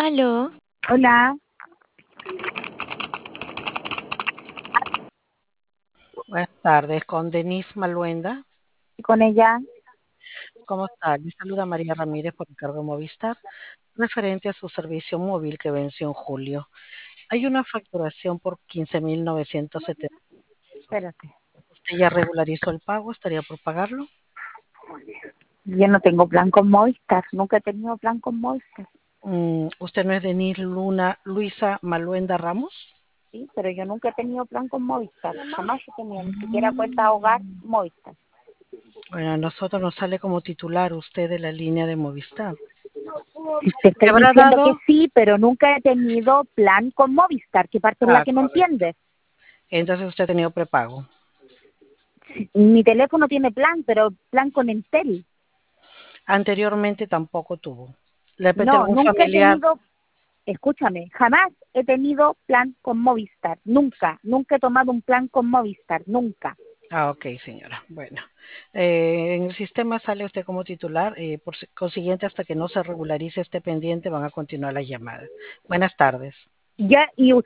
Aló, Hola, Buenas tardes, con Denise Maluenda. con ella. ¿Cómo está? Le saluda María Ramírez por encargo de Movistar, referente a su servicio móvil que venció en julio. Hay una facturación por 15.970 pesos. Espérate. ¿Usted ya regularizó el pago? ¿Estaría por pagarlo? Yo no tengo plan con Movistar, nunca he tenido plan con Movistar, ¿Usted no es Denise Luisa Maluenda Ramos? sí, pero yo nunca he tenido plan con Movistar, jamás he tenido ni siquiera cuenta hogar Movistar. Bueno, a nosotros nos sale como titular usted de la línea de Movistar. Te ¿Le estoy habrá diciendo que dado? sí, pero nunca he tenido plan con Movistar, que parte es la que no Correcto. entiendes. Entonces usted ha tenido prepago. Mi teléfono tiene plan, pero plan con Entel. Anteriormente tampoco tuvo. ¿De repente No, algún nunca he familiar? tenido, escúchame, jamás he tenido plan con Movistar, nunca he tomado un plan con Movistar, nunca. Ah, ok, señora. Bueno, en el sistema sale usted como titular. Consiguiente, hasta que no se regularice este pendiente, van a continuar las llamadas. Buenas tardes. Ya, y